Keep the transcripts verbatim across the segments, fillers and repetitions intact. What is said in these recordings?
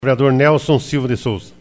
Vereador Nelson Silva de Souza.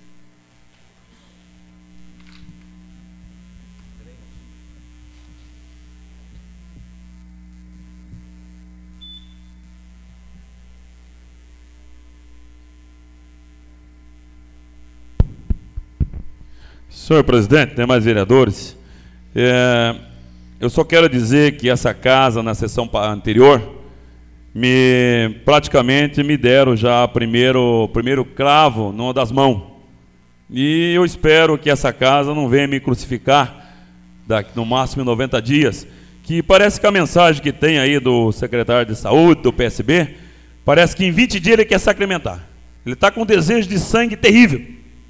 Senhor presidente, demais vereadores, é, eu só quero dizer que essa casa, na sessão anterior, me praticamente me deram já primeiro primeiro cravo numa das mãos. E eu espero que essa casa não venha me crucificar daqui, no máximo noventa dias, que parece que a mensagem que tem aí do secretário de saúde, do P S B, parece que em vinte dias ele quer sacramentar. Ele está com um desejo de sangue terrível.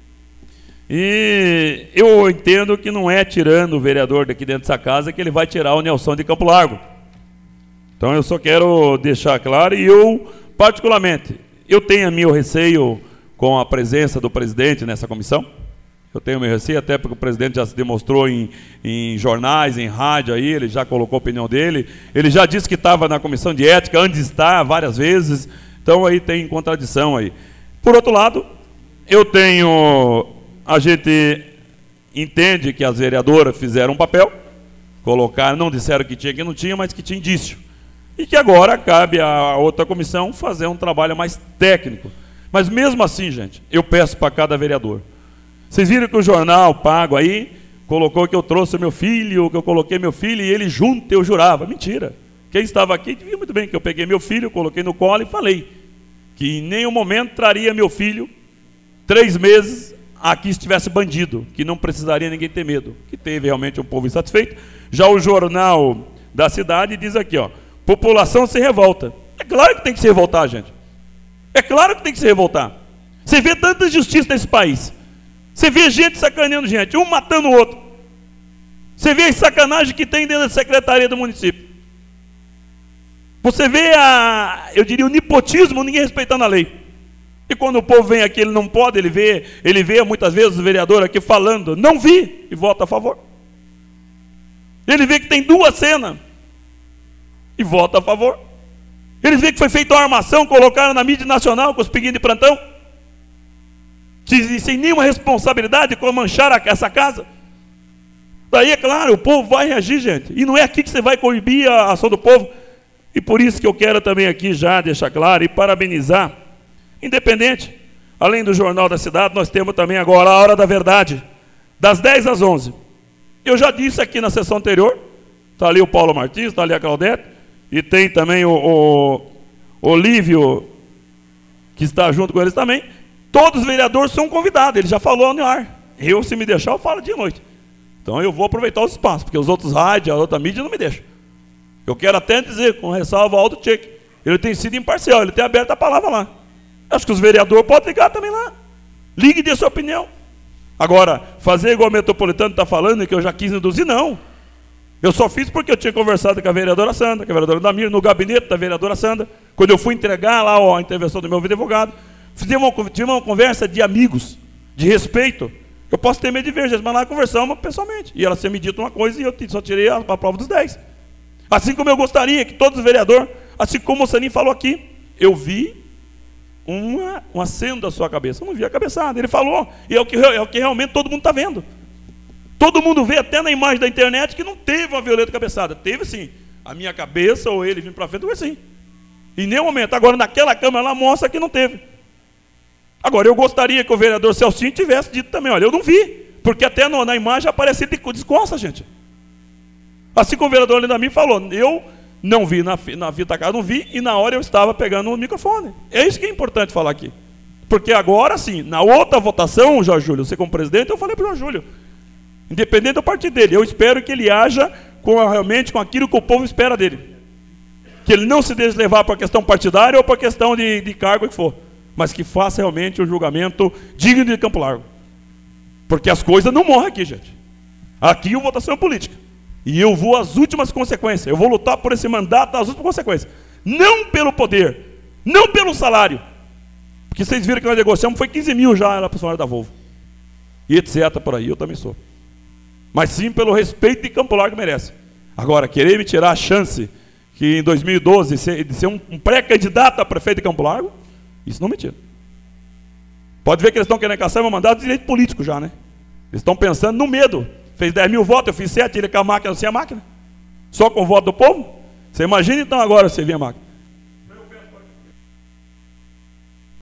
E eu entendo que não é tirando o vereador daqui dentro dessa casa que ele vai tirar o Nelson de Campo Largo. Então eu só quero deixar claro, e eu, particularmente, eu tenho meu receio com a presença do presidente nessa comissão. Eu tenho meu receio, até porque o presidente já se demonstrou em, em jornais, em rádio aí, ele já colocou a opinião dele. Ele já disse que estava na comissão de ética, antes de estar várias vezes. Então aí tem contradição aí. Por outro lado, eu tenho... A gente entende que as vereadoras fizeram um papel, colocaram, não disseram que tinha, que não tinha, mas que tinha indício. E que agora cabe à outra comissão fazer um trabalho mais técnico. Mas mesmo assim, gente, eu peço para cada vereador. Vocês viram que o jornal pago aí colocou que eu trouxe meu filho, que eu coloquei meu filho e ele junto, eu jurava. Mentira. Quem estava aqui viu muito bem que eu peguei meu filho, coloquei no colo e falei que em nenhum momento traria meu filho três meses aqui estivesse bandido, que não precisaria ninguém ter medo, que teve realmente um povo insatisfeito. Já o jornal da cidade diz aqui, ó, população se revolta. É claro que tem que se revoltar, gente. É claro que tem que se revoltar. Você vê tanta injustiça nesse país. Você vê gente sacaneando gente, um matando o outro. Você vê a sacanagem que tem dentro da secretaria do município. Você vê a, eu diria, o nepotismo, ninguém respeitando a lei. E quando o povo vem aqui, ele não pode, ele vê, ele vê muitas vezes o vereador aqui falando, não vi, e vota a favor. Ele vê que tem duas cenas, e vota a favor. Ele vê que foi feita uma armação, colocaram na mídia nacional com os piguinhos de plantão, sem nenhuma responsabilidade com manchar essa casa. Daí, é claro, o povo vai reagir, gente. E não é aqui que você vai coibir a ação do povo. E por isso que eu quero também aqui já deixar claro e parabenizar. Independente, além do Jornal da Cidade, nós temos também agora a Hora da Verdade, das dez às onze. Eu já disse aqui na sessão anterior, está ali o Paulo Martins, está ali a Claudete, e tem também o, o, o Olívio, que está junto com eles também. Todos os vereadores são convidados, ele já falou no ar. Eu, se me deixar, eu falo dia e noite. Então eu vou aproveitar os espaços, porque os outros rádios, a outra mídia não me deixam. Eu quero até dizer, com ressalva ao Aldo Tchek, ele tem sido imparcial, ele tem aberto a palavra lá. Acho que os vereadores podem ligar também lá. Ligue e dê sua opinião. Agora, fazer igual o metropolitano está falando, que eu já quis induzir, não. Eu só fiz porque eu tinha conversado com a vereadora Sandra, com a vereadora Damir, no gabinete da vereadora Sandra, quando eu fui entregar lá ó, a intervenção do meu advogado. Fizemos uma, tivemos uma conversa de amigos, de respeito. Eu posso ter medo de ver, mas lá conversamos pessoalmente. E ela tinha me dito uma coisa e eu só tirei a, a prova dos dez. Assim como eu gostaria que todos os vereadores, assim como o Sanin falou aqui, eu vi Uma, um aceno da sua cabeça. Eu não vi a cabeçada. Ele falou, e é o que, é o que realmente todo mundo está vendo. Todo mundo vê até na imagem da internet que não teve uma violenta cabeçada. Teve sim. A minha cabeça ou ele vindo para frente, foi sim. Em nenhum momento. Agora, naquela câmera lá, mostra que não teve. Agora, eu gostaria que o vereador Celcinho tivesse dito também, olha, eu não vi. Porque até no, na imagem aparecia de descosta, gente. Assim como o vereador Lindamir falou, eu... não vi na, na fita cara, não vi, e na hora eu estava pegando o microfone. É isso que é importante falar aqui. Porque agora sim, na outra votação, Jorge Júlio, você como presidente, eu falei para o Jorge Júlio, independente do partido dele, eu espero que ele haja com, realmente com aquilo que o povo espera dele. Que ele não se deixe levar para a questão partidária ou para a questão de, de cargo que for, mas que faça realmente um julgamento digno de Campo Largo. Porque as coisas não morrem aqui, gente. Aqui a votação é política. E eu vou às últimas consequências. Eu vou lutar por esse mandato às últimas consequências. Não pelo poder. Não pelo salário. Porque vocês viram que nós negociamos, foi quinze mil já era a funcionária da Volvo. E etc por aí, eu também sou. Mas sim pelo respeito de Campo Largo que merece. Agora, querer me tirar a chance que em dois mil e doze de ser um pré-candidato a prefeito de Campo Largo, isso não me tira. Pode ver que eles estão querendo caçar meu mandato de direito político já, né? Eles estão pensando no medo. Fez dez mil votos, eu fiz sete, ele com a máquina, sem a máquina. Só com o voto do povo? Você imagina então agora você vir a máquina.